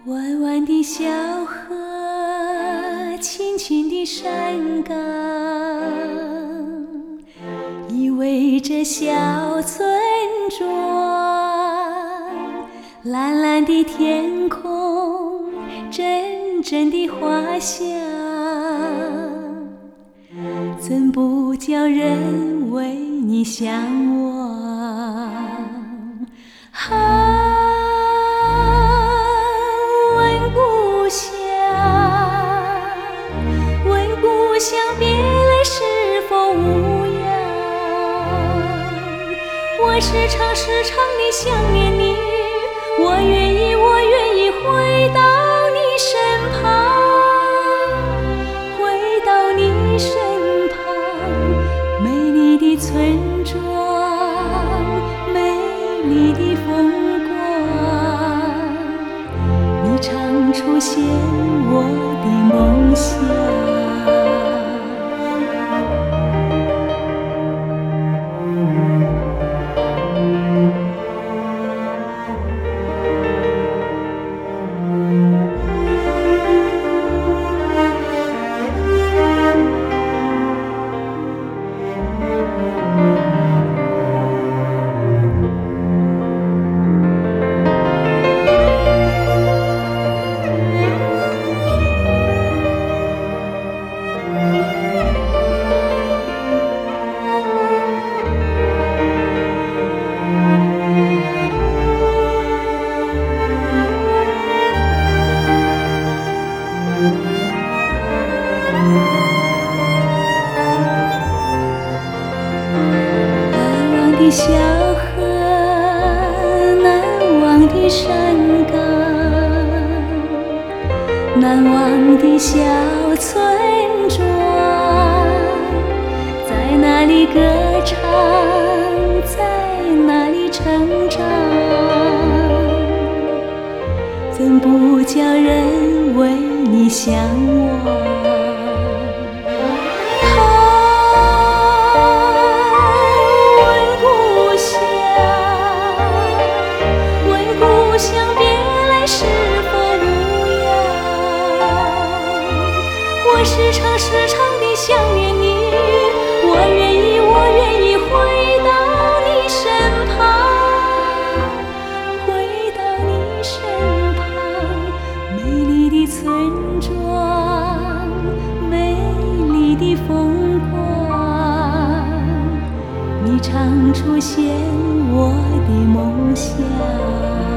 弯弯的小河，轻轻的山岗，依偎着小村庄。蓝蓝的天空，阵阵的花香，怎不叫人为你向往？故乡，问故乡，别来是否无恙？我时常地想念你，我愿意回到你身旁，回到你身旁。美丽的村庄，美丽的风常出现我的梦想。小河，难忘的山岗，难忘的小村庄，在哪里歌唱，在哪里成长，怎不叫人为你向往？我时常地想念你，我愿意回到你身旁，回到你身旁。美丽的村庄，美丽的风光，你常出现我的梦乡。